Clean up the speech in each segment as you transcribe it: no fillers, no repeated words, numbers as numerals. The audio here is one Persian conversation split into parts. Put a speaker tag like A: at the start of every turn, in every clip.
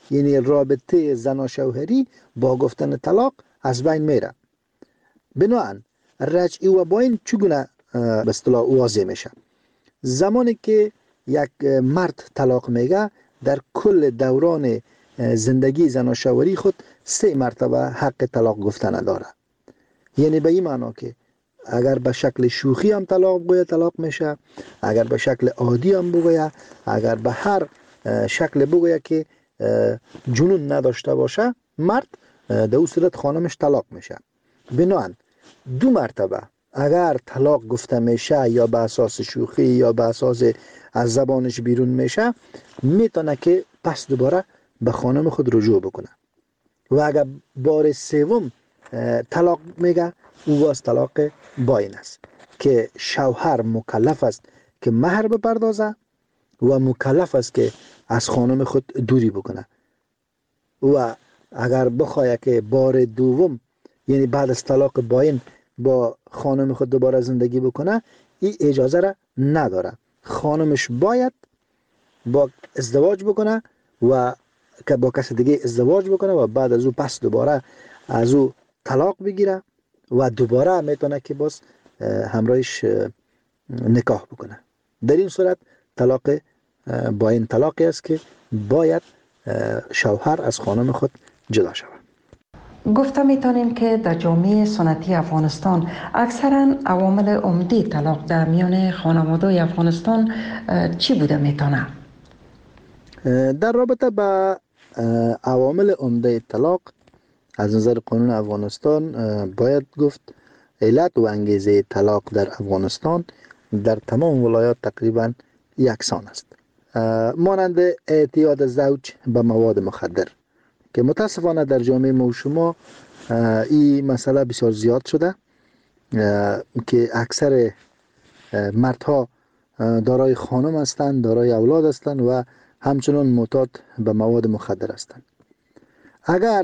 A: یعنی رابطه زن و شوهری با گفتن طلاق از بین میره. بنابراین رجعی و باین چگونه به اصطلاح واضح میشه؟ زمانی که یک مرد طلاق میگه در کل دوران زندگی زن و شوهری خود 3 مرتبه حق طلاق گفتن داره. یعنی به این معنا که اگر به شکل شوخی هم طلاق بگوید طلاق میشه، اگر به شکل عادی هم بگوید، اگر به هر شکل بگوید که جنون نداشته باشه، مرد در اون صورت خانمش طلاق میشه. بنابراین 2 مرتبه اگر طلاق گفته میشه یا به اساس شوخی یا به اساس از زبانش بیرون میشه، میتونه که پس دوباره به خانم خود رجوع بکنه. و اگر بار 3 طلاق میگه، او باز طلاق باین است که شوهر مکلف است که مهر بپردازه و مکلف است که از خانم خود دوری بکنه. و اگر بخواه که بار 2 یعنی بعد از طلاق باین با خانم خود دوباره زندگی بکنه، این اجازه را نداره. خانمش باید با ازدواج بکنه و که با کس دیگه ازدواج بکنه و بعد از او پس دوباره از او طلاق بگیره و دوباره میتونه که باز همراهش نکاح بکنه. در این صورت طلاق باین طلاقی است که باید شوهر از خانم خود جدا شود.
B: گفته میتونیم که در جامعه سنتی افغانستان اکثرا عوامل عمده طلاق در میان خانواده افغانستان چی بوده میتونه؟
A: در رابطه با عوامل عمده طلاق از نظر قانون افغانستان باید گفت علت و انگیزه طلاق در افغانستان در تمام ولایات تقریبا یکسان است، مانند اعتیاد زوج به مواد مخدر که متاسفانه در جامعه ما و شما این مسئله بسیار زیاد شده که اکثر مردها دارای خانم هستند، دارای اولاد هستند و همچنان معتاد به مواد مخدر هستند. اگر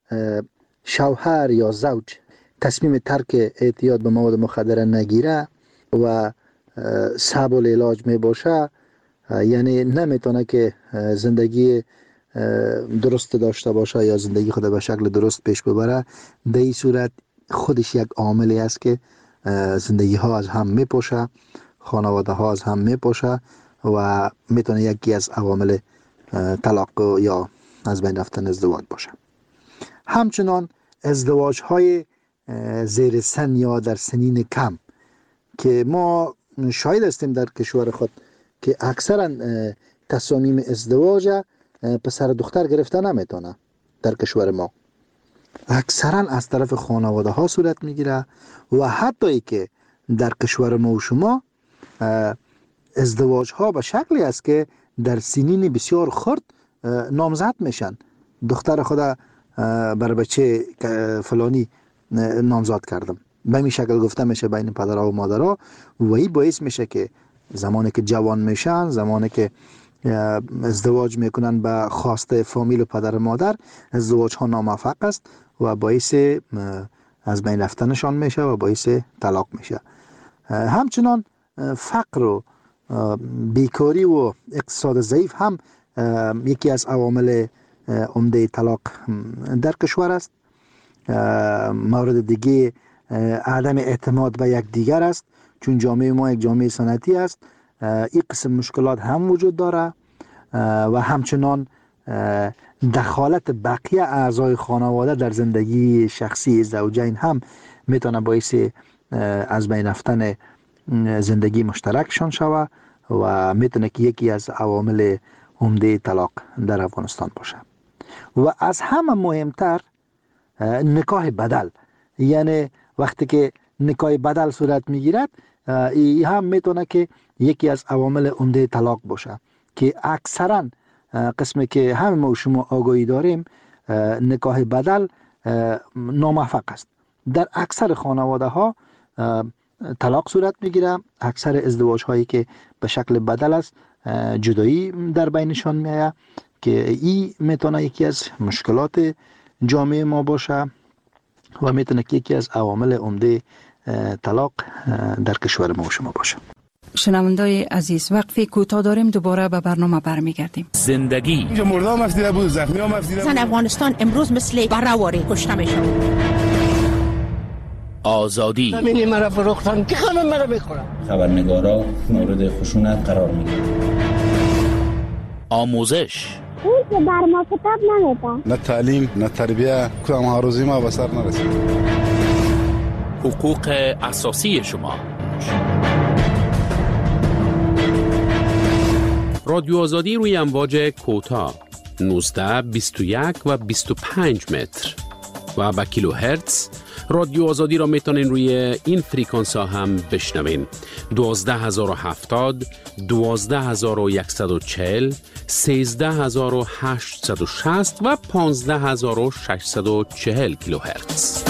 A: شوهر یا زوج تصمیم ترک اعتیاد به مواد مخدر نگیره و صعب العلاج می باشه، یعنی نمیتونه که زندگی درست داشته باشه یا زندگی خود به شکل درست پیش ببره، در این صورت خودش یک عاملی است که زندگی ها از هم میپاشه، خانواده ها از هم میپاشه و میتونه یکی از عوامل طلاق یا از بین رفتن ازدواج باشه. همچنان ازدواج های زیر سن یا در سنین کم که ما شاهد هستیم در کشور خود که اکثرا تصامیم ازدواج پسر دختر گرفته نمیتونه. در کشور ما اکثرا از طرف خانواده ها صورت میگیره و حتی ای که در کشور ما و شما ازدواج ها به شکلی است که در سنین بسیار خرد نامزد میشن. دختر خدا بر بچه فلانی نامزد کردم، به این شکل گفته میشه بین پدرها و مادرها و این باعث میشه که زمانی که جوان میشن، زمانی که ازدواج میکنن به خواسته فامیل و پدر و مادر، ازدواج ها ناموفق است و باعث از بین رفتنشان میشه و باعث طلاق میشه. همچنان فقر و بیکاری و اقتصاد ضعیف هم یکی از عوامل عمده طلاق در کشور است. مورد دیگه عدم اعتماد به یک دیگر است، چون جامعه ما یک جامعه سنتی است. این قسم مشکلات هم وجود داره و همچنان دخالت بقیه اعضای خانواده در زندگی شخصی زوجین هم میتونه باعث از بین رفتن زندگی مشترکشان شوه و میتونه که یکی از عوامل عمده طلاق در افغانستان باشه. و از همه مهمتر نکاح بدل، یعنی وقتی که نکاح بدل صورت میگیرد، این هم میتونه که یکی از عوامل عمده طلاق باشه که اکثرا قسمی که همه ما و شما آگاهی داریم نکاح بدل ناموفق است. در اکثر خانواده ها طلاق صورت میگیره. اکثر ازدواج هایی که به شکل بدل است جدایی در بینشان میآید که این میتونه یکی از مشکلات جامعه ما باشه و میتونه که یکی از عوامل عمده طلاق در کشور ما و شما باشه.
B: شنوندای عزیز، وقفی کوتاه داریم، دوباره به برنامه برمیگردیم.
C: زندگی
D: اینجا مردم افسیده بود، زخمی هم افسیده بود.
E: زن افغانستان امروز مثل برآوری کشته میشه.
C: آزادی
F: همینی مرا فروختن که خانم مرا میخورم.
G: خبرنگارا مورد خشونت قرار میگیرن.
C: آموزش
H: اون که بر ما کتاب نمیده.
D: نه تعلیم نه تربیه، کدام ها روزی ما به سر نرسید.
C: حقوق اساسی شما.
I: رادیو آزادی روی امواج کوتاه 19 21 و 25 متر و با کیلو هرتز. رادیو آزادی را میتونین روی این فریکانس ها هم بشنوین. 12070 12140 13860 و 15640 کیلو هرتز.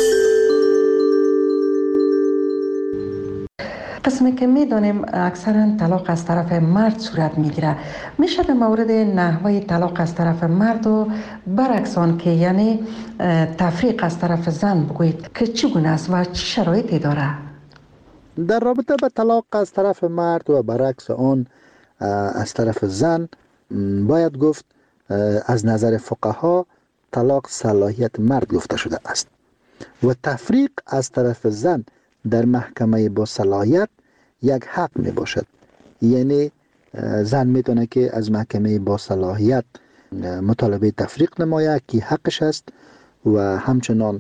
B: قسمی که میدانیم اکثرا طلاق از طرف مرد صورت میگیره، میشه در مورد نحوه طلاق از طرف مرد و برعکس آن که یعنی تفریق از طرف زن بگویید که چگونه است و چه شرایطی داره؟
A: در رابطه با طلاق از طرف مرد و برعکس آن از طرف زن باید گفت از نظر فقها طلاق صلاحیت مرد گفته شده است و تفریق از طرف زن در محکمه با صلاحیت یک حق می باشد. یعنی زن میتونه که از محکمه با صلاحیت مطالبه تفریق نماید که حقش است و همچنان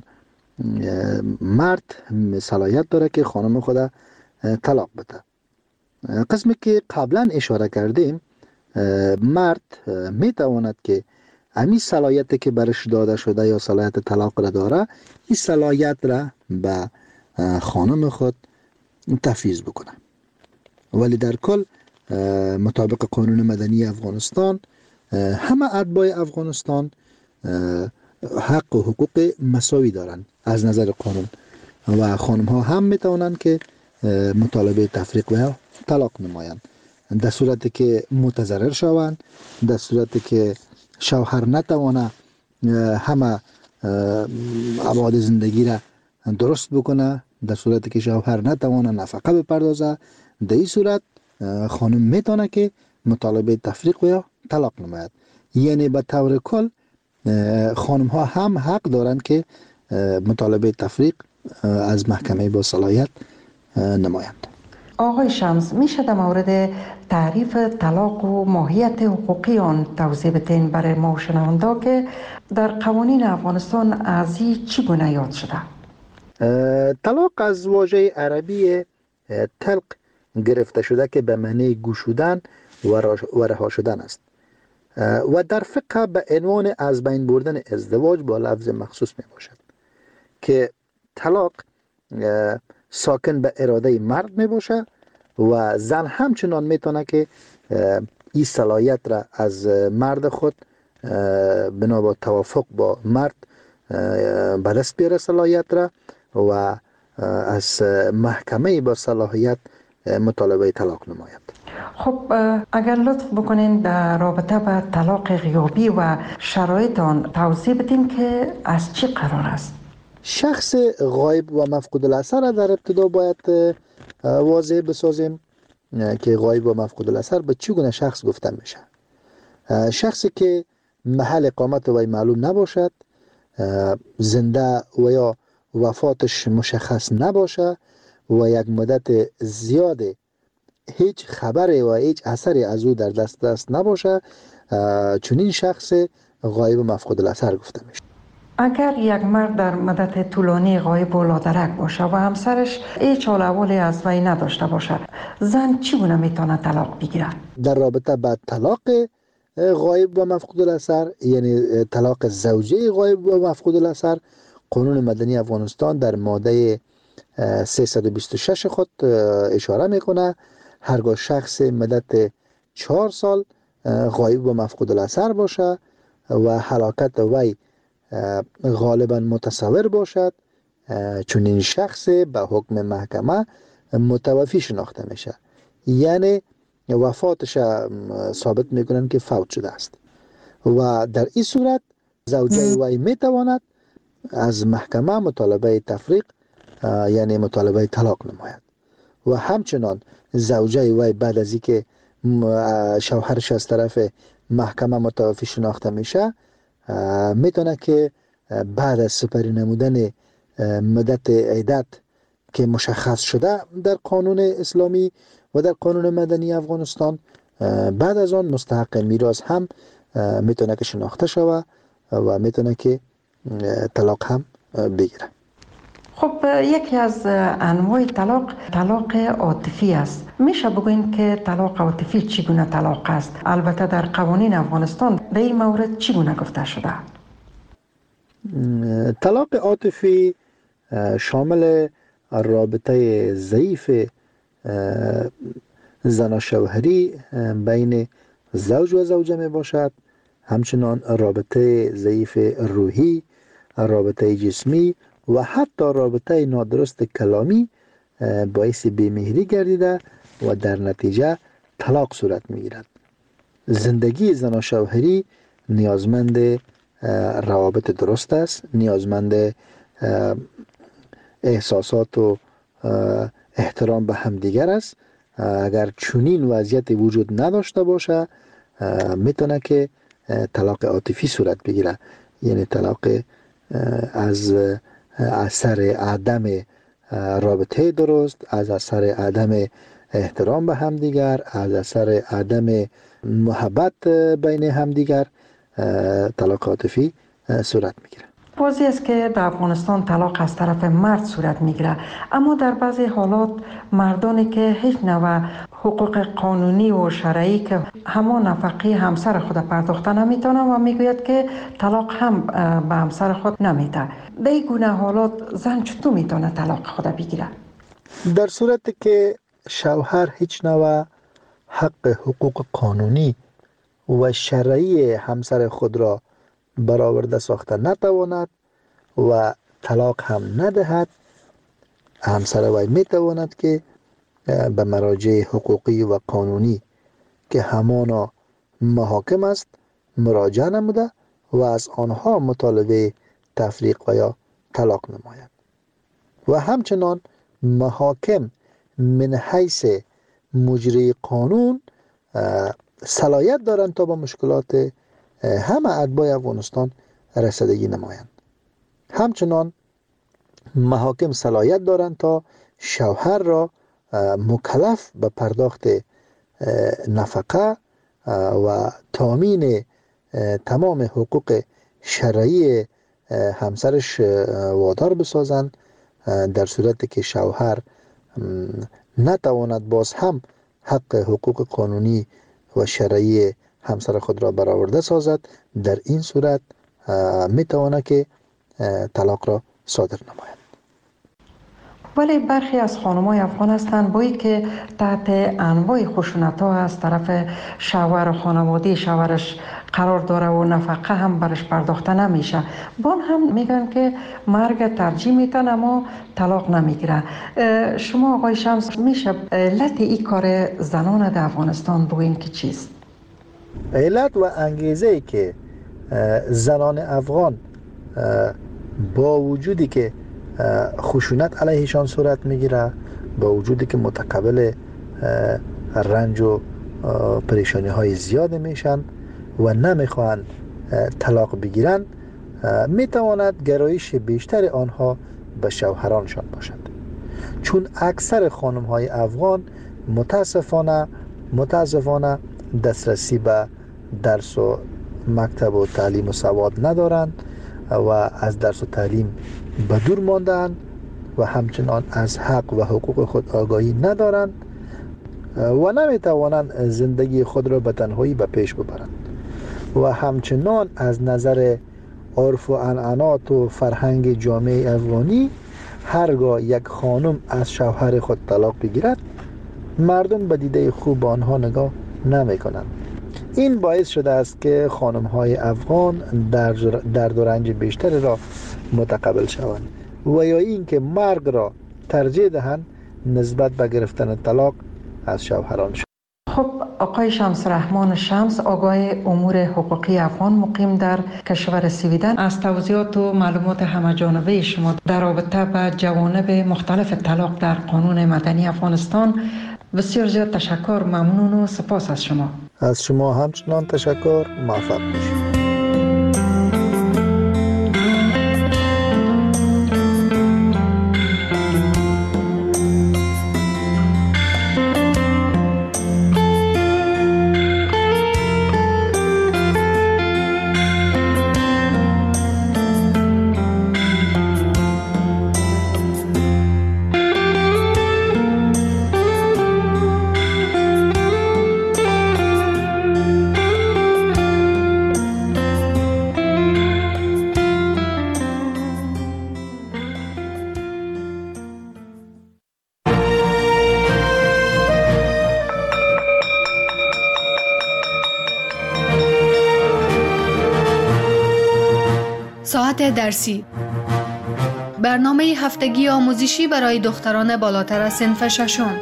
A: مرد صلاحیت داره که خانم خود طلاق بده. قسمی که قبلا اشاره کردیم، مرد میتواند که امی صلاحیت که برش داده شده یا صلاحیت طلاق را داره، این صلاحیت را به خانم خود تفویض بکنه. ولی در کل مطابق قانون مدنی افغانستان همه اتباع افغانستان حق و حقوق مساوی دارند از نظر قانون و خانم ها هم میتوانند که مطالبه تفریق و طلاق نمایند در صورتی که متضرر شوند، در صورتی که شوهر نتوانه همه ابعاد زندگی را درست بکنه، در صورتی که شوهر نتوانه نفقه بپردازه، در این صورت خانم میتونه که مطالبه تفریق و یا طلاق نماید. یعنی به طور کل خانم ها هم حق دارند که مطالبه تفریق از محکمه با صلاحیت نمایند.
B: آقای شمس، میشه در مورد تعریف طلاق و ماهیت حقوقی آن توضیح بدین برای ما شنوندا که در قوانین افغانستان از این چگونه یاد شده؟
A: طلاق از واژه عربی طلق گرفته شده که به معنی گشودن و رها شدن است و در فقه به عنوان از بین بردن ازدواج با لفظ مخصوص می باشد که طلاق ساکن به اراده مرد می باشه و زن همچنان می تونه که این صلاحیت را از مرد خود بنا با توافق با مرد به دست بیاره صلاحیت را و از محکمه با صلاحیت مطالبه طلاق نماید.
B: خب اگر لطف بکنین در رابطه با طلاق غیابی و شرایط آن توضیح بدین که از چی قرار است؟
A: شخص غایب و مفقود الاثر را در ابتدا باید واضح بسازیم که غایب و مفقود الاثر به چگونه شخص گفته میشه. شخصی که محل اقامت وی معلوم نباشد، زنده و یا وفاتش مشخص نباشه و یک مدت زیاد هیچ خبری و هیچ اثری از او در دست نباشه، چنین شخص غایب و مفقود الاثر گفته میشه.
B: اگر یک مرد در مدت طولانی غایب و لادرک باشه و همسرش هیچ حال احوالی از وی نداشته باشه، زن چگونه میتونه طلاق بگیره؟
A: در رابطه با طلاق غایب و مفقود الاثر، یعنی طلاق زوجه غایب و مفقود الاثر، قانون مدنی افغانستان در ماده 326 خود اشاره میکنه هرگاه شخص مدت 4 سال غایب و مفقود الاثر باشه و هلاکت وی غالبا متصور باشد، چون این شخص به حکم محکمه متوفی شناخته میشه، یعنی وفاتش ثابت میکنن که فوت شده است و در این صورت زوجه وی میتواند از محکمه مطالبه تفریق یعنی مطالبه طلاق نماید و همچنان زوجه وی بعد از اینکه شوهرش از طرف محکمه متوفی شناخته میشه میتونه که بعد از سپری نمودن مدت عدت که مشخص شده در قانون اسلامی و در قانون مدنی افغانستان، بعد از آن مستحق میراث هم میتونه که شناخته شوه و میتونه که طلاق هم بگیره.
B: خب یکی از انواع طلاق عاطفی است. میشه بگوین که طلاق عاطفی چگونه طلاق است؟ البته در قوانین افغانستان در این مورد چگونه گفته شده؟
A: طلاق عاطفی شامل رابطه ضعیف زناشوهری بین زوج و زوجه می باشد، همچنان رابطه ضعیف روحی، رابطه جسمی و حتی رابطه نادرست کلامی باعث بیمهری گردیده و در نتیجه طلاق صورت می گیرد. زندگی زناشوهری نیازمند روابط درست است، نیازمند احساسات و احترام به همدیگر است. اگر چنین وضعیت وجود نداشته باشه میتونه که طلاق عاطفی صورت بگیره، یعنی طلاق از اثر عدم رابطه درست، از اثر عدم احترام به همدیگر، از اثر عدم محبت بین همدیگر طلاق عاطفی صورت میگیره.
B: واضح است که در افغانستان طلاق از طرف مرد صورت میگیره، اما در بعضی حالات مردانی که هیچ نوع حقوق قانونی و شرعی که همان نفقه همسر خود پرداخته نمیتونه و میگوید که طلاق هم به همسر خود نمیده. در این گونه حالات زن چطور میتونه طلاق خود بگیره؟
A: در صورتی که شوهر هیچ نوع حق حقوق قانونی و شرعی همسر خود را برآورده ساخته نتواند و طلاق هم ندهد، همسر وی میتواند که به مراجع حقوقی و قانونی که همانا محاکم است مراجعه نموده و از آنها مطالبه تفریق و یا طلاق نماید. و همچنان محاکم من حیث مجری قانون صلاحیت دارند تا با مشکلات همه اتباع افغانستان رسیدگی نمایند. همچنان محاکم صلاحیت دارند تا شوهر را مکلف به پرداخت نفقه و تامین تمام حقوق شرعی همسرش وادار بسازند، در صورتی که شوهر نتواند باز هم حق حقوق قانونی و شرعی همسر خود را برآورده سازد. در این صورت میتواند که طلاق را صادر نماید.
B: ولی برخی از خانم‌های افغان هستند با اینکه تحت انواع خشونت‌ها از طرف شوهر و خانواده شوهرش قرار داره و نفقه هم برش پرداخته نمیشه، بان هم میگن که مرگ ترجیح میتن اما طلاق نمیگیره. شما آقای شمس میشه علت این کار زنان در افغانستان بگوین که چیست؟
A: علت و انگیزه‌ای که زنان افغان با وجودی که خشونت علیهشان صورت میگیره، با وجودی که متقبل رنج و پریشانی های زیاد میشن و نمیخوان طلاق بگیرن، میتواند گرایش بیشتر آنها به شوهرانشان باشد. چون اکثر خانم های افغان متاسفانه دسترسی به درس و مکتب و تعلیم و سواد ندارند و از درس و تعلیم به دور ماندند و همچنان از حق و حقوق خود آگاهی ندارند و نمیتوانند زندگی خود را به تنهایی به پیش ببرند و همچنان از نظر عرف و عنعنات و فرهنگ جامعه افغانی هرگاه یک خانم از شوهر خود طلاق بگیرد مردم به دیده خوب آنها نگاه نمی کنند. این باعث شده است که خانم های افغان درد و رنج بیشتری را متقبل شوند و یا این که مرگ را ترجیح دهند نسبت به گرفتن طلاق از شوهرانشان.
B: خب آقای شمس رحمان شمس، آگاه امور حقوقی افغان مقیم در کشور سویدن، از توضیحات و معلومات همه‌جانبه شما در رابطه با جوانب مختلف طلاق در قانون مدنی افغانستان بسیار زیاد تشکر، ممنون و سپاس از شما.
A: از شما همچنان تشکر، موفق باشید.
J: ساعت درسی، برنامه هفتگی آموزشی برای دختران بالاتر از صنف ششم.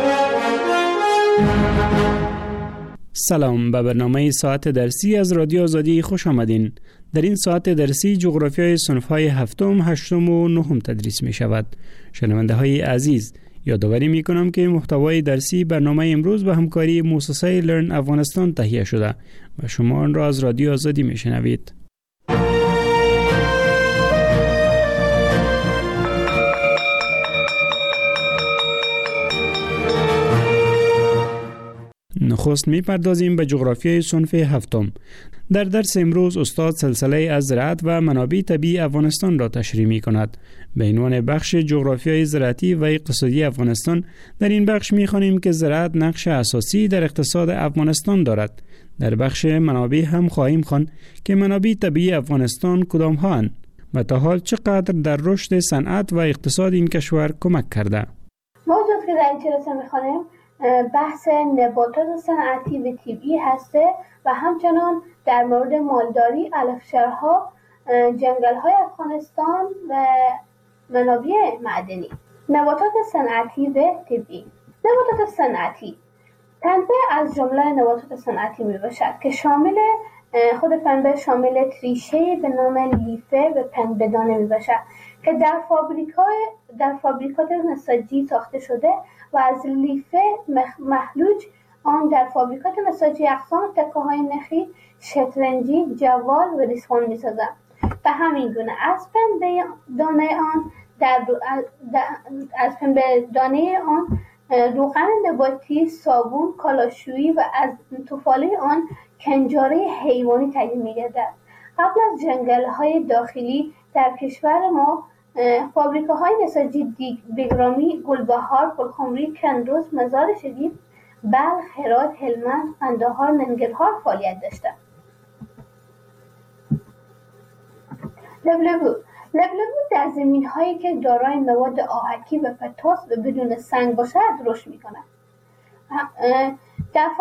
K: سلام، به برنامه ساعت درسی از رادیو آزادی خوش آمدین. در این ساعت درسی جغرافیای صنف‌های هفتم، هشتم و نهم تدریس می شود. شنونده های عزیز، یادآوری می کنم که محتوای درسی برنامه امروز به همکاری مؤسسه لرن افغانستان تهیه شده و شما آن را از رادیو آزادی می شنوید. نخست می‌پردازیم به جغرافیای صنف هفتم. در درس امروز استاد سلسله از زراعت و منابع طبیعی افغانستان را تشریح می‌کند. به عنوان بخش جغرافیای زراعتی و اقتصادی افغانستان، در این بخش می‌خوانیم که زراعت نقش اساسی در اقتصاد افغانستان دارد. در بخش منابع هم خواهیم خواند که منابع طبیعی افغانستان کدام‌ها اند و تا حال چقدر در رشد صنعت و اقتصاد این کشور کمک کرده.
H: موضوعی که در این جلسه می‌خوانیم بحث نباتات صنعتی و طبیعی هسته و همچنان در مورد مالداری، علفشارها، جنگل‌های افغانستان و منابع معدنی. نباتات صنعتی و طبیعی. نباتات صنعتی، پنبه از جمله نباتات صنعتی میباشد که خود پنبه شامل تریشه به نام لیفه و پنبه‌دانه میباشد که در فابریکات نساجی ساخته شده و از لیفه مخلوج آن در فابریکات نساجی اقسام تکه‌های نخی، شطرنجی، جوال و ریسمان می‌سازند. به همین گونه از پنبه دانه آن روغن نباتی، صابون، کالاشویی و از توفاله آن کنجاره حیوانی تهیه می‌گردد. قبل از جنگل‌های داخلی در کشور ما، فابریکه‌های نساجی بگرامی، گلبهار، پرخمری، کندوز، مزار شریف، بلخ، هرات، هلمند، قندهار، ننگرهار فعالیت داشتند. لبلبو در زمین‌هایی که دارای مواد آهکی و پتاس و بدون سنگ باشد رشد می‌کند. در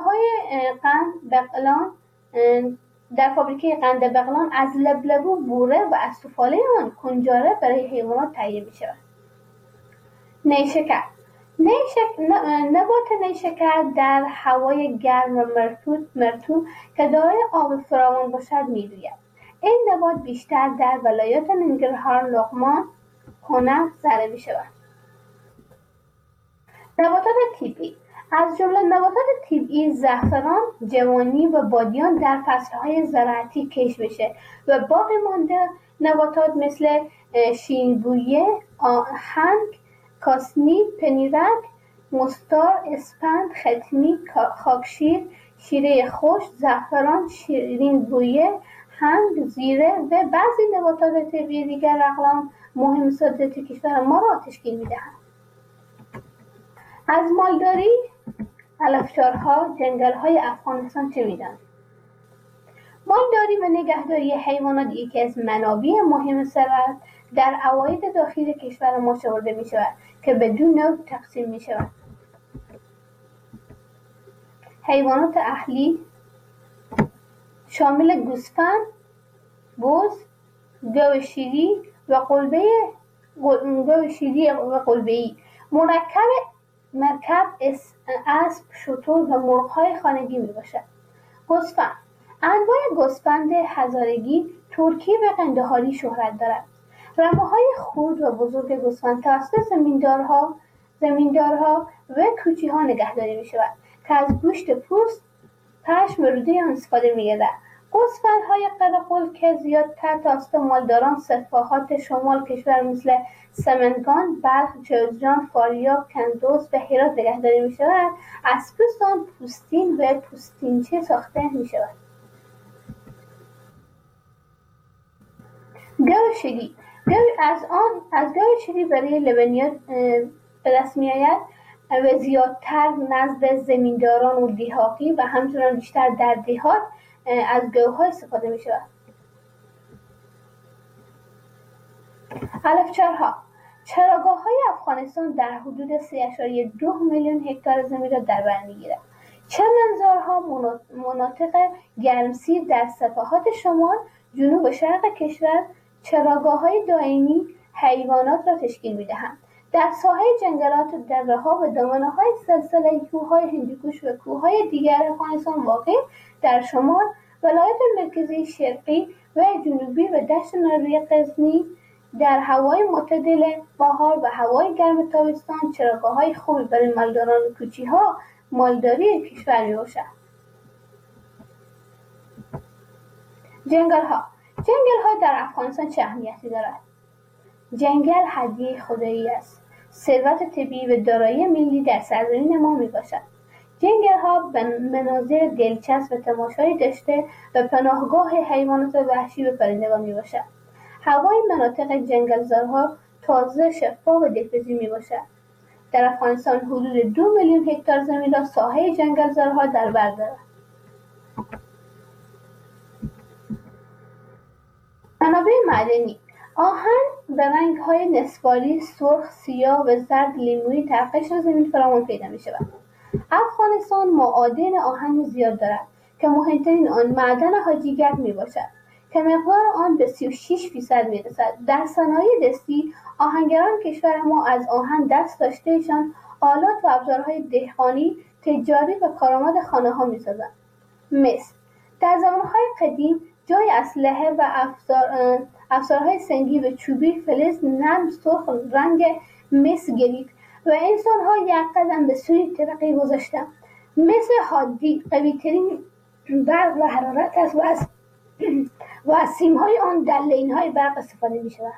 H: فابریکه قند بغلان از لبلبو بوره و از توفاله آن کنجاره برای حیوانات تهیه می شود. نیشکر نبات نیشکر در هوای گرم و مرطوب که دارای آب فراوان باشد می روید. این نبات بیشتر در ولایات ننگرهار، لغمان، کنر زرع می شود. نباتات طبیعی از جمله نباتات طبیعی زعفران، جوانی و بادیان در فصلهای زراعتی کشت میشه و باقی مانده نباتات مثل شیرین‌بویه، آهنگ، کاسنی، پنیرک، مستار، اسپند، ختمی، خاکشیر، شیره خوش، زعفران، شیرین‌بویه، هنگ، زیره و بعضی نباتات طبیعی دیگر اقلام مهم صادراتی کشور ما را تشکیل میدهند. از مالداری، علفشارها، جنگل‌های افغانستان چه می‌دانید؟ مالداری و نگهداری حیوانات یکی از منابع مهم ثروت در عواید داخلی کشور ما شمرده می‌شود که به دو نوع تقسیم می‌شود. حیوانات اهلی شامل گوسفند، بز، گاو شیری و قلبه‌ای مرکب اسب، شتر و مرغ‌های خانگی میباشد. گوسفند. انواع گوسفند هزارگی، ترکی و قندهاری شهرت دارد. رمه‌های خرد و بزرگ گوسفند توسط زمیندارها و کوچی‌ها نگهداری می‌شود که از گوشت پوست، پشم و روده آن استفاده می‌گردد. گوسفندهای قرقل که زیادتر توسط مالداران سفاحات شمال کشور مثل سمنگان، بلخ، جوزجان، فاریاب، کندوز و هرات نگهداری می‌شود، از پوست آن پوستین و پوستینچه ساخته می‌شود. گاو شیری. از گاو شیری برای لبنیات به دست می‌آید و زیادتر نزد زمینداران و دیهاتی و همچنان بیشتر در دیهات از گاوها استفاده می شود. علفچرها. چراگاه‌های افغانستان در حدود 3.2 میلیون هکتار زمین را در بر می‌گیرد. چمنزارها مناطق گرمسیر در سواحل شمال، جنوب و شرق کشور چراگاه‌های دائمی حیوانات را تشکیل می‌دهند. در ساحه جنگلات، دره‌ها و دامنه‌های سلسله کوه‌های هندوکش و کوه‌های دیگر افغانستان واقع در شمال، ولایت مرکزی، شرقی و جنوبی و دشت ناروی غزنی در هوای معتدل بهار و هوای گرم تابستان چراگاه‌های خوبی برای مالداران و کوچی‌ها مالداری کشور میباشد. جنگل‌ها در افغانستان چه اهمیتی دارد؟ جنگل هدیه خدایی است. ثروت طبیعی و دارایی ملی در سرزمین ما میباشد. جنگل‌ها به مناظر دلچسب و تماشایی داشته و پناهگاه حیوانات وحشی و پرندگان میباشد. هوای مناطق جنگلزارها تازه، شفاف و دلپذیر میباشد. در افغانستان حدود 2 میلیون هکتار زمین را ساحه جنگلزارها در بر دارد. منابع معدنی. آهن به رنگ‌های نسواری، سرخ، سیاه و زرد لیمویی در قشر زمین فراوان پیدا می‌شود. افغانستان معادن آهن زیاد دارد که مهمترین آن معدن حاجیگر میباشد که مقدار آن به 36% میرسد. در صنایع دستی آهنگران کشور ما از آهن دست داشتهشان آلات و ابزارهای دهقانی، تجاری و کارآمد خانه‌ها می‌سازند. مس در زمانهای قدیم جای اسلحه و افزارهای سنگی و چوبی فلز نرم سرخ رنگ مس گرفت و انسان‌ها یک قدم به سوی ترقی گذاشتند. مس حادی قوی‌ترین برق و حرارت است و از سیم‌های آن در لین‌های برق استفاده می‌شود.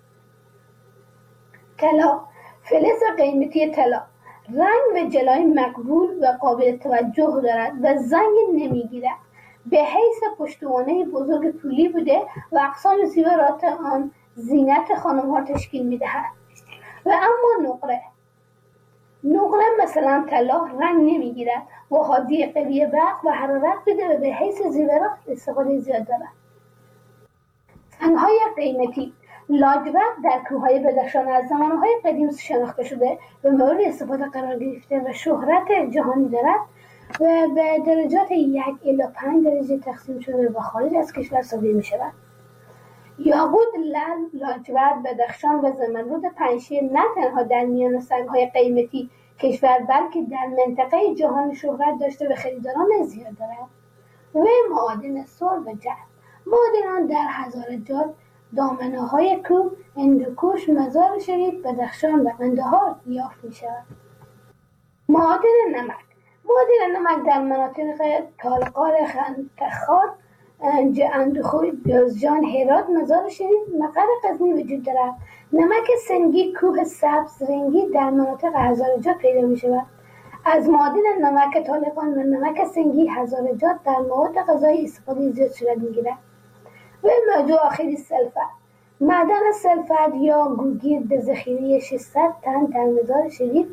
H: طلا. فلز قیمتی طلا رنگ و جلای مقبول و قابل توجه دارد و زنگ نمی‌گیرد. به حیث پشتوانه بزرگ پولی بوده و اقسام زیورات آن زینت خانم‌ها تشکیل می‌دهد. و اما نقره مثلا طلا رنگ نمی‌گیرد و حادی قوی برق و حرارت بده و به حیث زیورات استفاده زیاد دارد. سنگ‌های قیمتی. لاجورد در کوههای بدخشان از زمانهای قدیم شناخته شده و مورد استفاده قرار گرفته و شهرت جهانی دارد و به درجات 1 الی 5 درجه تقسیم شده و خارج از کشور صادر می‌شود. یاقوت، لعل، لاجورد، بدخشان و زمرد پنجشیر نه تنها در میان سنگ‌های قیمتی کشور بلکه در منطقه جهان شهرت داشته و خریداران زیاد دارد. و معادن سر و جرم. معادنان در هزارجات، دامنه‌های کوه، هندوکش، مزار شریف، بدخشان و قندهار یافت می‌شود. معادن نمک در مناطق تالقار، خندخار، اندخوی، جوزجان، هرات، مزار شریف، مقر غزنی وجود دارد. نمک سنگی کوه سبز رنگی در مناطق هزارجات پیدا می‌شود. از معادن نمک طالقان و نمک سنگی هزارجات در مواد غذایی استفاده زیاد صورت می‌گیرد. و موضوع آخری سلفر. معدن سلفر یا گوگیر به ذخیره 600 تن در مزار شریف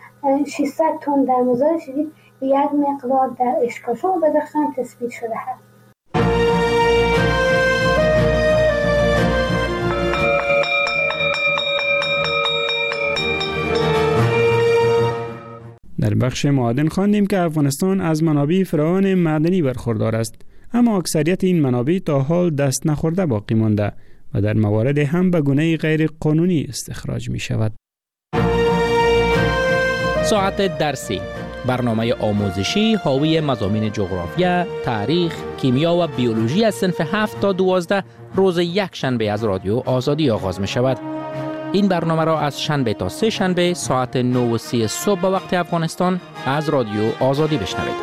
H: به یک مقدار در اشکاشم و بدخشان تثبیت شده است.
K: در بخش معادن خواندیم که افغانستان از منابع فراوان معدنی برخوردار است، اما اکثریت این منابع تا حال دست نخورده باقی مانده و در موارد هم به گونه غیر قانونی استخراج می شود.
C: ساعت درسی برنامه آموزشی حاوی مضامین جغرافیا، تاریخ، کیمیا و بیولوژی از صنف 7 تا 12 روز یک شنبه از رادیو آزادی آغاز می شود. این برنامه را از شنبه تا سه شنبه ساعت 9:30 صبح به وقت افغانستان از رادیو آزادی بشنوید.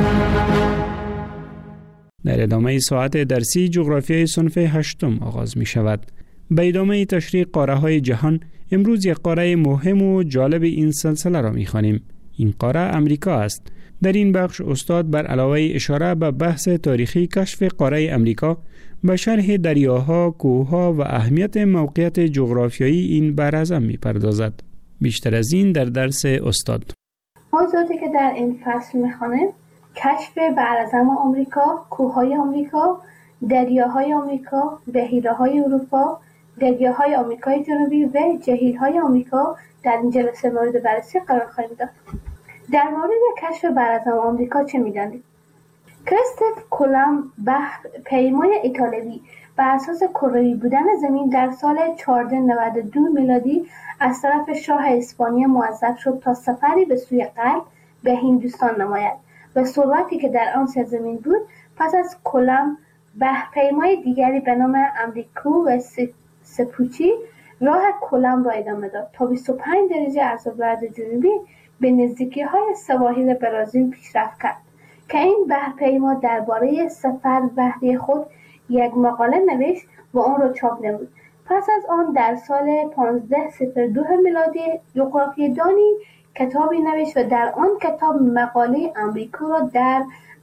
K: در ادامه ساعت درسی جغرافیای صنف 8 آغاز می شود. به ادامه تشریح قاره های جهان امروز یک قاره مهم و جالب این سلسله را می خوانیم. این قاره امریکا است. در این بخش استاد بر علاوه اشاره به بحث تاریخی کشف قاره امریکا به شرح دریاها، کوهها و اهمیت موقعیت جغرافیایی این براعظم می پردازد. بیشتر از این در درس استاد.
H: موضوعی که در این فصل می‌خوانیم کشف براعظم آمریکا، کوههای آمریکا، دریاهای آمریکا، بحیره‌های اروپا، دریاهای آمریکای جنوبی و جهیل‌های آمریکا در این جلسه مورد بررسی قرار خواهیم داد. در مورد کشف براعظم آمریکا چه می‌دانید؟ کریستوف کلمب پیمای ایتالیایی بر اساس کروی بودن زمین در سال 1492 میلادی از طرف شاه اسپانیا موظف شد تا سفری به سوی غرب به هندوستان نماید و ثروتی که در آن سرزمین بود. پس از کلمب پیمای دیگری به نام امریکو و سپوچی راه کلمب را ادامه داد تا 25 درجه از ابراز جنوبی به نزدیکی‌های سواحل برزیل پیشرفت کرد که این بحرپیما درباره سفر بحری خود یک مقاله نوشت و آن را چاپ نمود. پس از آن در سال 1502 میلادی جغرافیه‌دانی کتابی نوشت و در آن کتاب مقاله امریکا را در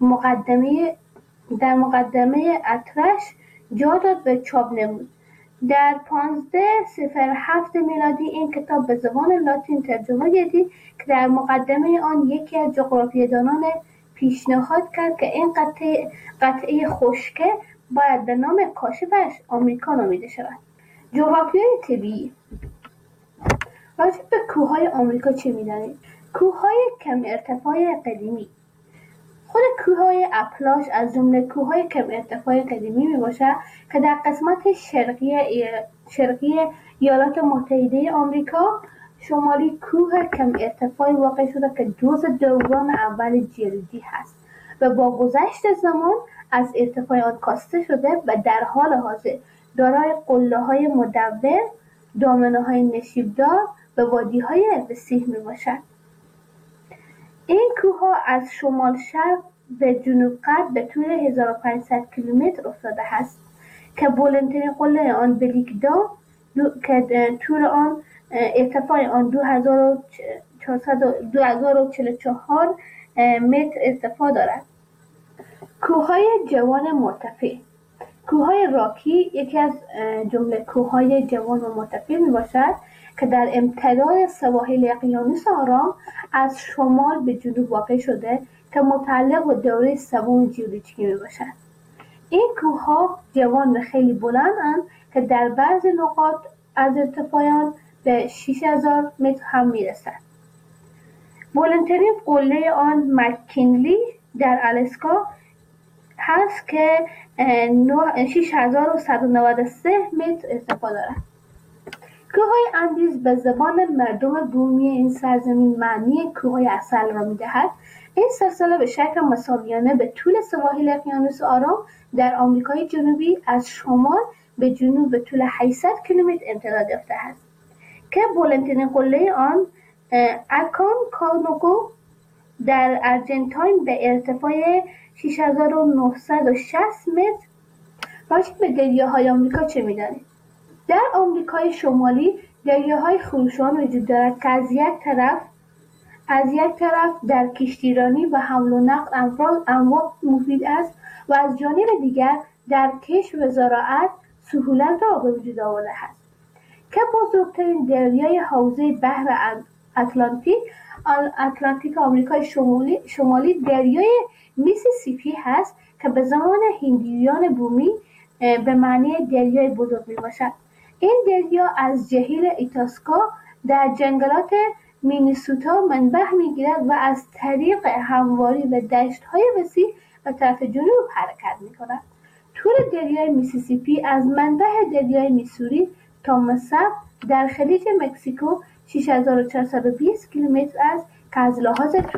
H: مقدمه اطرش جا داد و چاپ نمود. در 1507 میلادی این کتاب به زبان لاتین ترجمه گردید که در مقدمه آن یکی از جغرافیه‌دانان پیشنهاد کرد که این قطعه خشکه باید به نام کاشفش آمریکا نامیده شود. جغرافیای طبیعی. راجع به کوههای آمریکا چه می‌دانید؟ کوههای کم ارتفاع قدیمی. خود کوههای اپلاش از جمله کوههای کم ارتفاع قدیمی میباشد که در قسمت شرقی ایالات متحده آمریکا شمالی کوه کم ارتفاعی واقع شده که جزء دوران اول جلدی هست و با گذشت زمان از ارتفاع آن کاسته شده و در حال حاضر دارای قله‌های مدور، دامنه‌های نشیبدار و وادی‌های وسیع میباشد. این کوه‌ها از شمال شرق به جنوب غرب به طول 1500 کیلومتر افتاده است که بلندترین قله آن بلیکدا که طول آن ارتفاع آن 2044 متر ارتفاع دارد. کوههای جوان مرتفع. کوههای راکی یکی از جمله کوههای جوان و مرتفع میباشد که در امتداد سواحل اقیانوس آرام از شمال به جنوب واقع شده که متعلق به دوره سوم ژئولوژیکی میباشد. این کوهها جوان و خیلی بلندند که در بعضی نقاط از ارتفاع آن به 6000 متر هم میرسد. بلندترین قله آن مک‌کینلی در آلاسکا هست که 6193 متر ارتفاع دارد. کوههای اندیز به زبان مردم بومی این سرزمین معنی کوههای عسل را می‌دهد. این سلسله به شکل مساویانه به طول سواحل اقیانوس آرام در آمریکای جنوبی از شمال به جنوب به طول 800 کیلومتر امتداد یافته است که بلندترین قله آن اکونکاگوآ در آرژانتین به ارتفاع 6960 متر. راجع به دریاهای آمریکا چه می‌دانید؟ در آمریکای شمالی دریاهای خروشان وجود دارد که از یک طرف در کشتیرانی و حمل و نقل امواج مفید است و از جانب دیگر در کشت و زراعت سهولت را به وجود آورده است که بزرگترین دریای حوزه بحر اتلانتیک آمریکای شمالی دریای میسیسیپی هست که به زمان هندیان بومی به معنی دریای بزرگ می باشد. این دریا از جهیل ایتاسکا در جنگلات مینیسوتا منبع میگیرد و از طریق همواری و دشت‌های وسیع به طرف جنوب حرکت می‌کند. طول دریای میسیسیپی از منبع دریای میسوری تا مصب در خلیج مکزیکو 6420 کیلومتر است که از لحاظ طول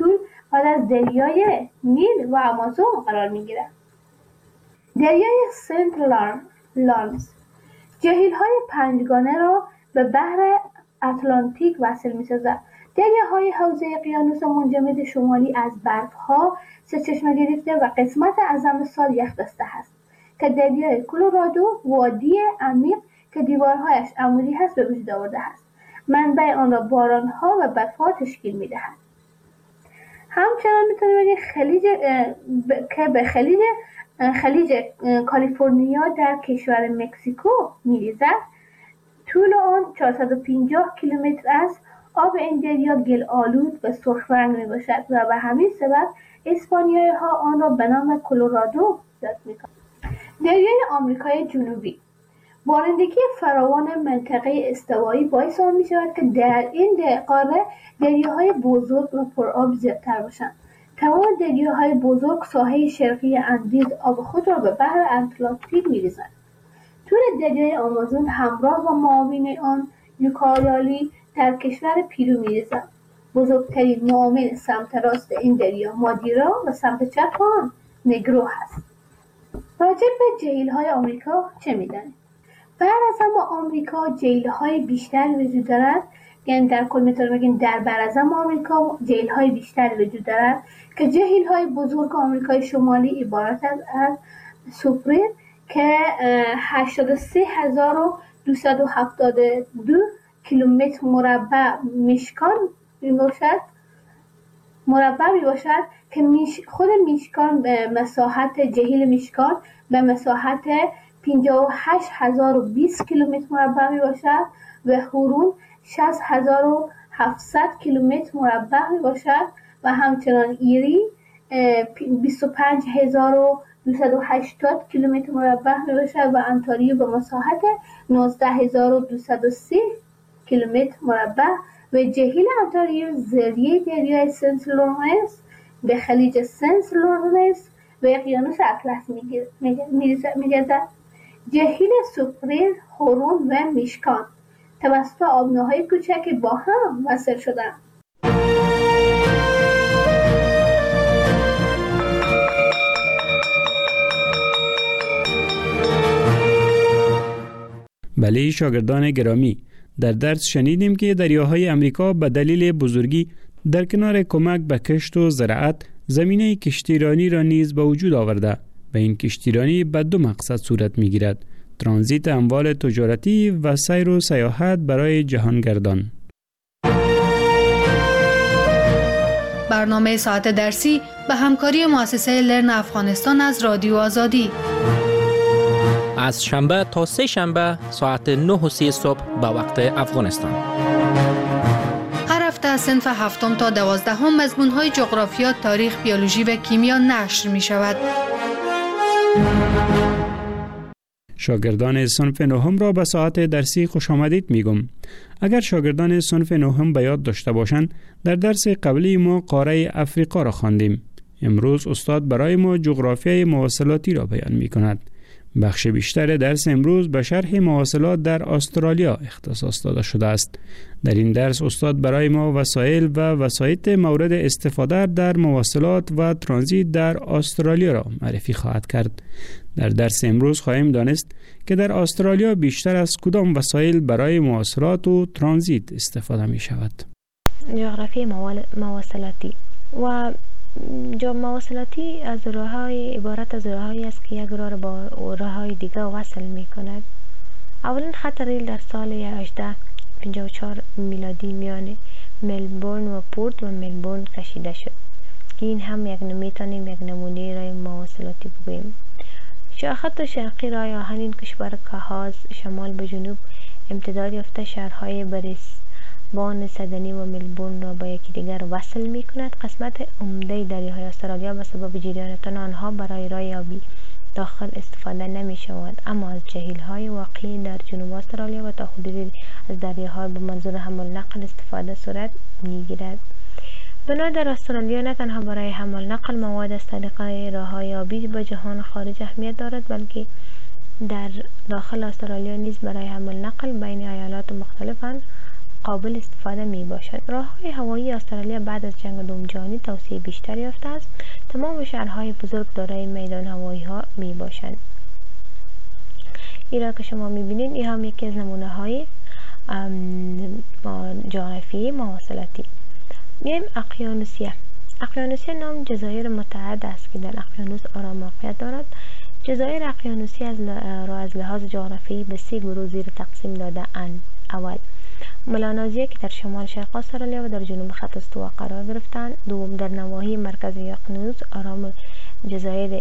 H: بعد از دریای نیل و آمازون قرار میگیرد. دریای سنت لارنس جهیل‌های پنجگانه را به بحر اتلانتیک وصل می‌سازد. دریاهای حوزه اقیانوس منجمد شمالی از برف‌ها سرچشمه گرفته و قسمت اعظم سال یخبسته است که دریای کلرادو وادی عمیق که دیوارهایش عمودی هست به وجود آورده است. منبع آن را باران‌ها و برف‌ها تشکیل می‌دهد. همچنان می‌تونیم بگیم به خلیج کالیفرنیا در کشور مکزیکو می‌ریزد. طول آن 450 کیلومتر است. آب این دریا گل آلود و سرخ رنگ میباشد و به همین سبب اسپانیایی ها آن را به نام کلرادو یاد میکنند. دریای آمریکای جنوبی بارندگی فراوان منطقه استوایی باعث آن میشود که در این قاره دریاهای بزرگ و پرآب زیادتر باشند. تمام دریاهای بزرگ ساحه شرقی اندیز آب خود را به بحر اتلانتیک میریزند. طول دریای آمازون همراه با معاون آن یوکایالی در کشور پیرو می‌ریزد. بزرگترین معاون سمت راست این دریا مادیرا و سمت چپ آن نگرو هست. راجع به جهیل‌های آمریکا چه می‌دانید؟ براعظم آمریکا جهیل‌های بیشتری وجود دارد. یعنی در کل می‌تونیم بگیم در براعظم آمریکا جهیل‌های بیشتری وجود دارد که جهیل‌های بزرگ آمریکای شمالی عبارت از سوپریر که 83272 کیلومتر مربع میباشد که خود میشکان به مساحت جهیل میشکان به مساحت 58020 کیلومتر مربع میباشد و هورون 60700 کیلومتر مربع میباشد و همچنان ایری 25280 کیلومتر مربع میباشد و انتاریو به مساحت 19230 کیلومتر مربع و جهیل انتاریو ذریعه دریای سنت لورنس به خلیج سنت لورنس و اقیانوس اطلس می‌گردد. جهیل سوپریر، هورون و میشکان توسط آبنه‌های کوچک با هم وصل شدند.
K: بله شاگردان گرامی، در درس شنیدیم که دریاهای امریکا به دلیل بزرگی در کنار کمک به کشت و زراعت زمینه کشتیرانی را نیز به وجود آورده و این کشتیرانی به دو مقصد صورت می گیرد: ترانزیت اموال تجارتی و سیر و سیاحت برای جهانگردان.
J: برنامه ساعت درسی به همکاری مؤسسه لرن افغانستان از رادیو آزادی
C: از شنبه تا سه شنبه ساعت 9:30 صبح به وقت افغانستان.
J: هر هفته از صنف 7 تا 12 مضمون‌های جغرافیا، تاریخ، بیولوژی و کیمیا نشر می شود.
K: شاگردان صنف 9 را به ساعت درسی خوش آمدید میگم. اگر شاگردان صنف 9 به یاد داشته باشند، در درس قبلی ما قاره افریقا را خواندیم. امروز استاد برای ما جغرافیای مواصلاتی را بیان می کند. بخش بیشتر درس امروز به شرح مواصلات در استرالیا اختصاص داده شده است. در این درس استاد برای ما وسایل و وسایط مورد استفاده در مواصلات و ترانزیت در استرالیا را معرفی خواهد کرد. در درس امروز خواهیم دانست که در استرالیا بیشتر از کدام وسایل برای مواصلات و ترانزیت استفاده می شود.
L: جغرافی مواصلاتی و مواصلاتی از راه‌های عبارت از راه‌هایی است که یک راه را با راه‌های دیگر وصل می‌کند. اولین خط ریل در سال 1854 میلادی میان ملبورن و پورت و ملبورن کشیده شد که این هم یک نمونه راه مواصلاتی بگوییم. شاخط شرقی راه آهن این کشور کاهاز شمال به جنوب امتداد یافته شهرهای بریسبان، سیدنی و ملبورن را با یکی دیگر وصل می کند. قسمت عمده دریاهای استرالیا به سبب جریان آنها برای راه آبی داخل استفاده نمی شود، اما از جهیل‌های واقعی در جنوب استرالیا و تا حدودی از دریاها به منظور حمل نقل استفاده صورت می گیرد. بنا در استرالیا نه تنها برای حمل نقل مواد از طریق راه‌های آبی به جهان خارج اهمیت دارد، بلکه در داخل استرالیا نیز برای حمل نقل بین ایالات مختلف قابل استفاده می باشند. راههای هوایی استرالیا بعد از جنگ دوم جهانی توسعه بیشتر یافته است. تمام شهرهای بزرگ دارای میدان هوایی ها می باشند. این را که شما می بینید این هم یکی از نمونه های جغرافیایی مواصلاتی. میایم اقیانوسیه. اقیانوسیه نام جزایر متعدد است که در اقیانوس آرام موقعیت دارد. جزایر اقیانوسیه را از لحاظ جغرافیایی به 3 گروه زیر تقسیم داده اند. اول، ملانزیه که در شمال شرق استرالیا و در جنوب خط استوا قرار گرفتند. دوم، در نواحی مرکزی اقیانوس آرام جزایر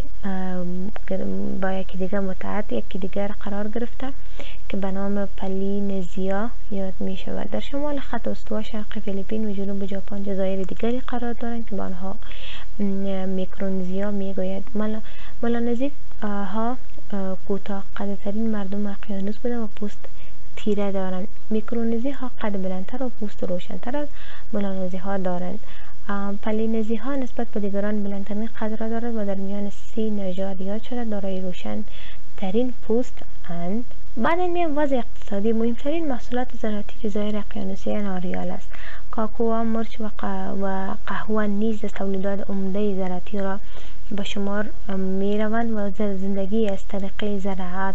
L: با یکی دیگر متعدد یکی دیگر قرار گرفته که به نام پلینزیا یاد می شود. در شمال خط استوا شرق فیلیپین و جنوب ژاپن جزایر دیگری قرار دارند که به آنها میکرونزیا می گوید. ملانزی ها کوتاه قدترین مردم اقیانوس بوده و پوست تیره دارند. میکرونزی ها قد بلندتر و پوست روشنتر از ملانزی ها دارند. پلینزی ها نسبت به دیگران بلندترین قد را دارد و در میان 3 نژاد یاد شده دارای روشن ترین پوست اند. بعد میان وضع اقتصادی. مهمترین محصولات زراعتی جزایر اقیانوسی ناریال است. کاکائو، مرچ و قهوه نیز تولیدات عمده زراعتی را به شمار می روند و زندگی از طریق زراعت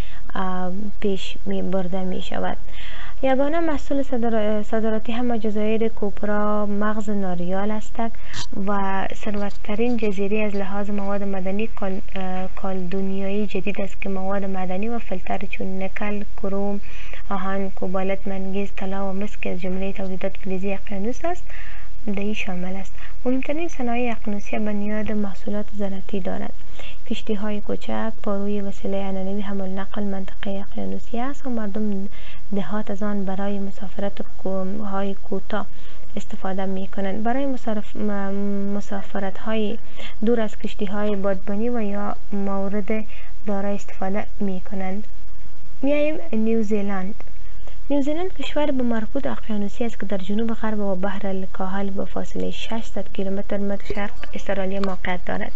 L: پیش برده می شود. یگانه محصول صادراتی همه جزایر کوپرا مغز ناریال است و ثروتترین جزیره از لحاظ مواد مدنی کالدونیایی جدید است که مواد مدنی و فلتر چون نکل، کروم، آهن، کوبالت، منگنیز، طلا و مس که از جمله تولیدات فلزی اقیانوس است دهی شامل است. مهمترین صنایع اقیانوسی بنیاد محصولات زراعتی دارد. کشتی های کوچک پاروی وسیله عنعنوی حمل نقل منطقه اقیانوسی است و مردم دهات از آن برای مسافرت های کوتاه استفاده می کنند. برای مسافرت های دور از کشتی های بادبانی و یا مورد دارا استفاده می کنند. میاییم نیوزیلند. نیوزیلند کشور به مربوط اقیانوسی است که در جنوب غرب و بحر الکاهل به فاصله 600 کیلومتر شرق استرالیا موقعیت دارد.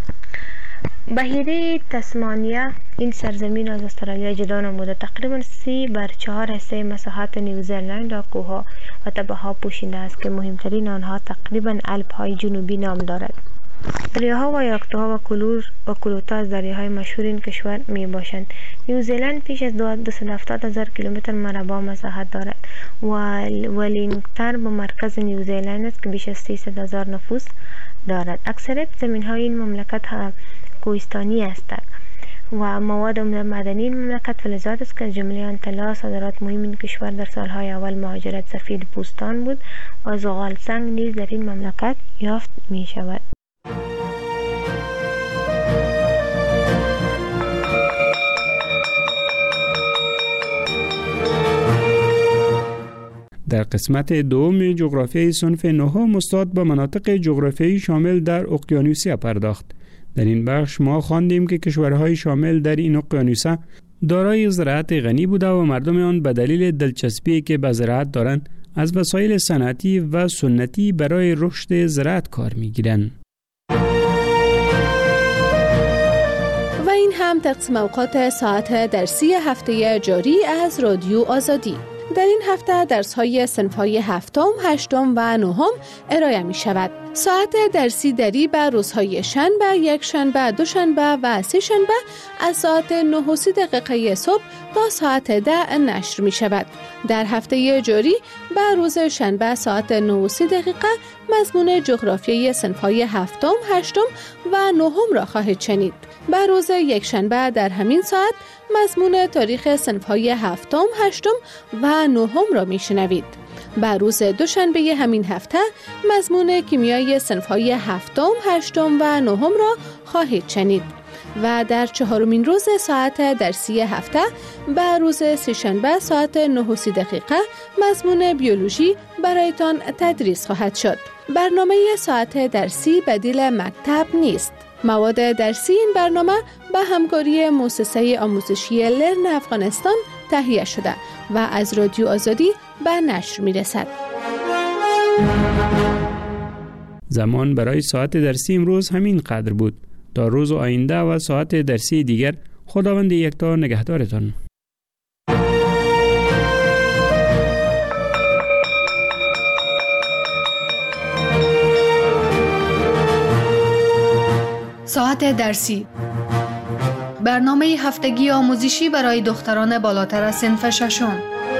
L: بحیره تسمانیا این سرزمین از استرالیا جدا نموده. تقریبا 3/4 حصه مساحت نیوزیلند را کوهها و تپه‌ها پوشیده است که مهمترین آنها تقریبا الپ‌های جنوبی نام دارد. دریاها و یاکتوها و کلوتا از دریاهای مشهور این کشور می باشند. نیوزیلند پیش از 270,000 کیلومتر مربع مساحت دارد. ولینگتن به مرکز نیوزیلند است که بیش از 300,000 نفوس دارد. اکثریت زمین های این مملکت کوهستانی است و مواد معدنی این مملکت فلزات است که از جمله آن طلا. صادرات مهم این کشور در سالهای اول مهاجرت سفید پوستان بود و زغال سنگ نیز در این مملکت یافت می شود.
K: در قسمت دوم جغرافیای صنف نهم استاد به مناطق جغرافیایی شامل در اقیانوسیه پرداخت. در این بخش ما خواندیم که کشورهای شامل در این اقیانوسیه دارای زراعت غنی بوده و مردم آن به دلیل دلچسبی که به زراعت دارند از وسایل صنعتی و سنتی برای رشد زراعت کار می‌گیرند.
M: و این هم تقسیم اوقات ساعت درسی هفته جاری از رادیو آزادی. در این هفته درس‌های صنف‌های هفتم، هشتم و نهم ارائه می‌شود. ساعت درسی دری به روزهای شنبه، یک شنبه، دوشنبه و سه شنبه از ساعت 9:30 صبح تا ساعت 10 نشر می‌شود. در هفته جاری به روز شنبه ساعت 9:30 مضمون جغرافیای صنف‌های هفتم، هشتم و نهم را خواهید شنید. به روز یک شنبه در همین ساعت مضمون تاریخ صنف‌های هفتم، هشتم و نهم را میشنوید. به روز دوشنبه همین هفته مضمون کیمیای صنف‌های هفتم، هشتم و نهم را خواهید شنید. و در چهارمین روز ساعت درسی هفته به روز سه‌شنبه ساعت 9:30 مضمون بیولوژی برایتان تدریس خواهد شد. برنامه ساعت درسی بدیل مکتب نیست. مواد درسی این برنامه به همکاری مؤسسه آموزشی لرن افغانستان تهیه شده و از رادیو آزادی به نشر می رسد.
K: زمان برای ساعت درسی امروز همین قدر بود. تا روز آینده و ساعت درسی دیگر خداوند یکتا نگهدارتان.
J: ساعت درسی، برنامه هفتگی آموزشی برای دختران بالاتر از صنف ششم.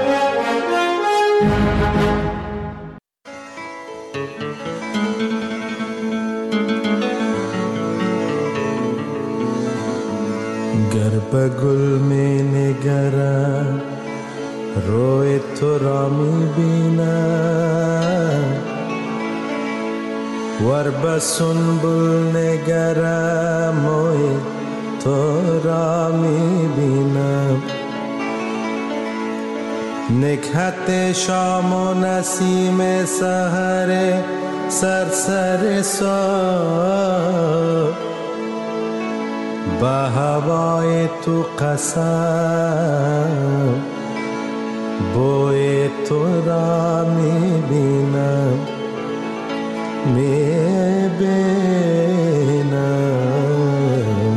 N: گر به گل می نگرم روی تو را می بینم، ور به سنبل نگرم موی تو را می بینم. نکهت شام و نسیم سحر سرسر سا، به هوای تو قسم بوی تو را می بینم، می بینم.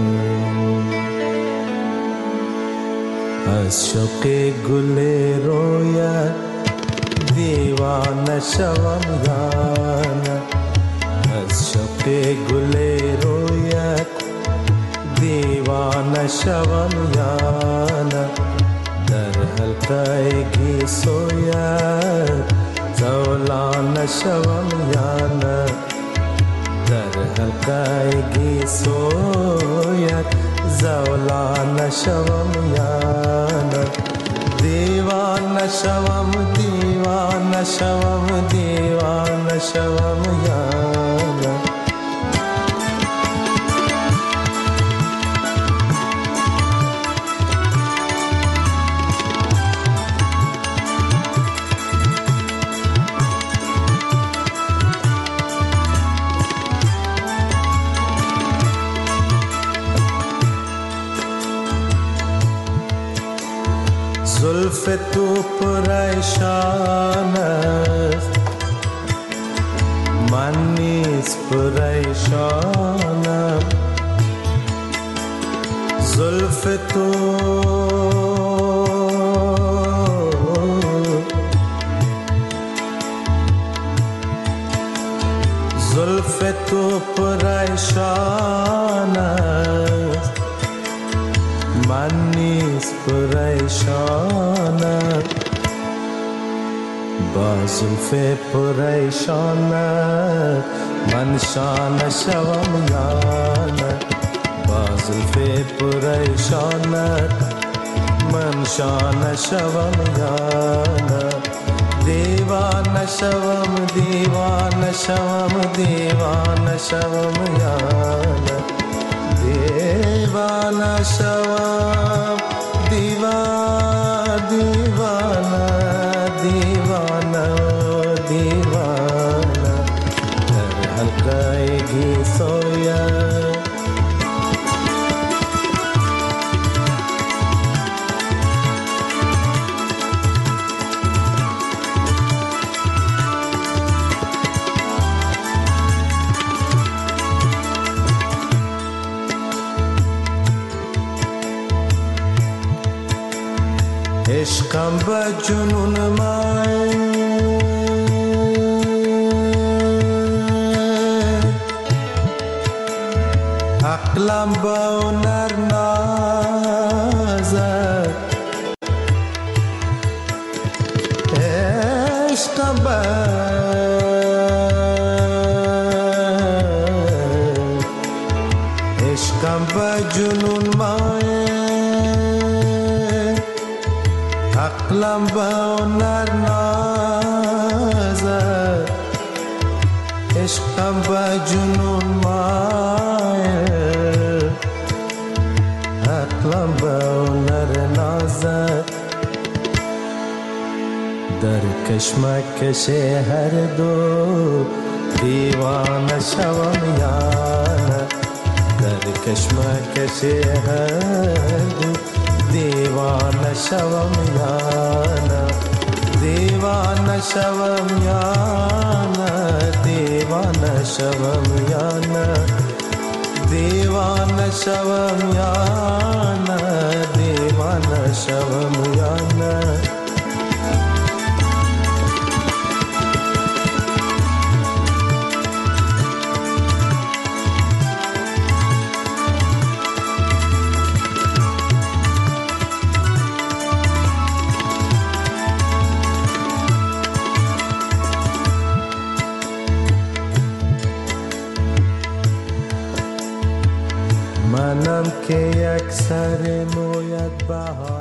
N: از شوق گل رویت دیوانه شوم یا نه، از شوق گل رویت دیوانه شوم یا نه. در حلقه گیسویت زولانه شوم یا نه، در حلقه گیسویت زولانه شوم یا نه. دیوانه شوم دیوانه شوم دیوانه شوم یا نه. زلف تو پریشان است، من نیز پریشانم. زلف تو زلف تو پریشان است، من نیز پریشانم. با زلف پریشانت من شانه شوم یا نه، با زلف پریشانت من شانه شوم یا نه. دیوانه شوم دیوانه شوم دیوانه شوم یا نه. دیوانه شوم دیوانه دیوانه دیوانه دیوانه. در حلقه گیسویت عشقم به جنون من عقلم به هنر نازد. عشقم به جنون من عقلم به هنر نازد. عشقم به جنون مایل عقلم به هنر نازد. در کشمکش هر دو دیوانه شوم یا نه، در کشمکش هر دو دیوانه شوم یا نه. دیوانه شوم یا نه دیوانه شوم یا نه. دیوانه شوم یا نه دیوانه شوم